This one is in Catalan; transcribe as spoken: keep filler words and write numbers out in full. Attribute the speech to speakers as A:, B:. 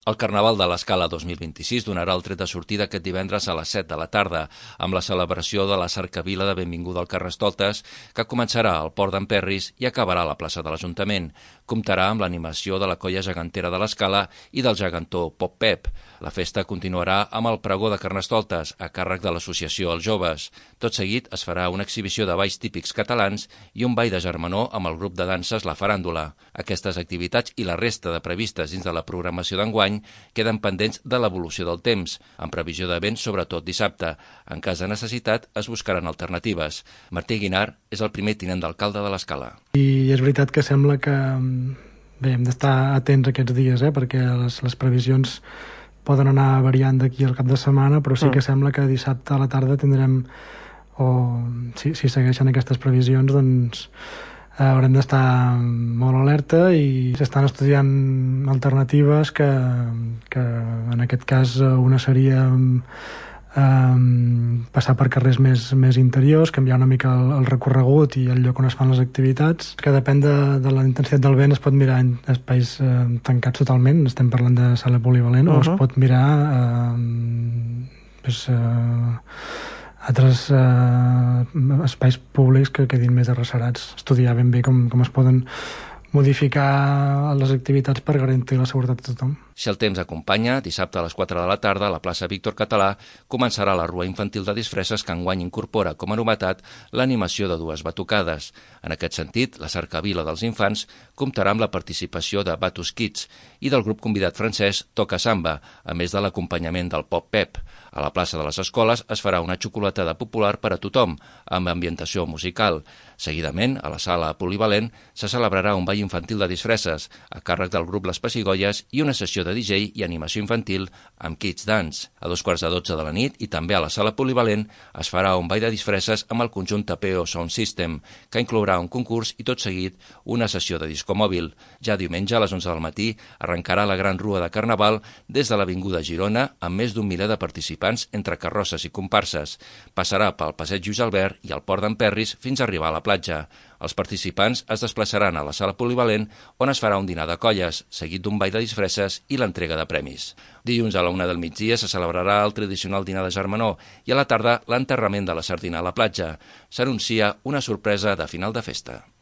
A: El Carnaval de l'Escala dos mil vint-i-sis donarà el tret de sortida aquest divendres a les set de la tarda, amb la celebració de la cercavila de benvinguda al Carnestoltes, que començarà al Port d'en Perris i acabarà a la plaça de l'Ajuntament. Comptarà amb l'animació de la colla gegantera de l'Escala i del gegantó Pop Pep. La festa continuarà amb el pregó de Carnestoltes, a càrrec de l'associació Els Joves. Tot seguit es farà una exhibició de balls típics catalans i un ball de germanor amb el grup de danses La Faràndula. Aquestes activitats i la resta de previstes dins de la programació d'enguany queden pendents de l'evolució del temps, en previsió de vent sobretot dissabte. En cas de necessitat es buscaran alternatives. Martí Guinar és el primer tinent d'alcalde de l'Escala.
B: I és veritat que sembla que bé, hem d'estar atents aquests dies, eh, perquè les, les previsions poden anar variant d'aquí al cap de setmana, però sí que sembla que dissabte a la tarda tindrem, o si, si segueixen aquestes previsions, doncs haurem d'estar molt alerta i s'estan estudiant alternatives que, que en aquest cas una seria um, passar per carrers més, més interiors, canviar una mica el, el recorregut i el lloc on es fan les activitats, que depèn de, de la intensitat del vent es pot mirar en espais eh, tancats totalment, estem parlant de sala polivalent, uh-huh. o es pot mirar eh, pues, eh, altres eh, espais públics que quedin més arrecerats, estudiar ben bé com, com es poden modificar les activitats per garantir la seguretat de tothom.
A: Si el temps acompanya, dissabte a les quatre de la tarda a la plaça Víctor Català començarà la rua infantil de disfresses que enguany incorpora com a novetat l'animació de dues batucades. En aquest sentit, la cercavila dels infants comptarà amb la participació de Batus Kids i del grup convidat francès Toca Samba, a més de l'acompanyament del Pop Pep. A la plaça de les Escoles es farà una xocolatada popular per a tothom, amb ambientació musical. Seguidament, a la sala polivalent, se celebrarà un ball infantil de disfresses, a càrrec del grup Les Pessigolles i una sessió de D J i animació infantil amb Kids Dance. A dos quarts de dotze de la nit i també a la sala polivalent es farà un ball de disfresses amb el conjunt Tapeo Sound System, que inclourà un concurs i tot seguit una sessió de disco mòbil. Ja diumenge a les onze del matí arrencarà la gran rua de Carnaval des de l'Avinguda Girona amb més d'un miler de participants entre carrosses i comparses. Passarà pel Passeig Lluís Albert i el Port d'en Perris fins a arribar a la platja. Els participants es desplaçaran a la sala polivalent on es farà un dinar de colles, seguit d'un ball de disfresses i l'entrega de premis. Dilluns a la una del migdia se celebrarà el tradicional dinar de germanor i a la tarda l'enterrament de la sardina a la platja. S'anuncia una sorpresa de final de festa.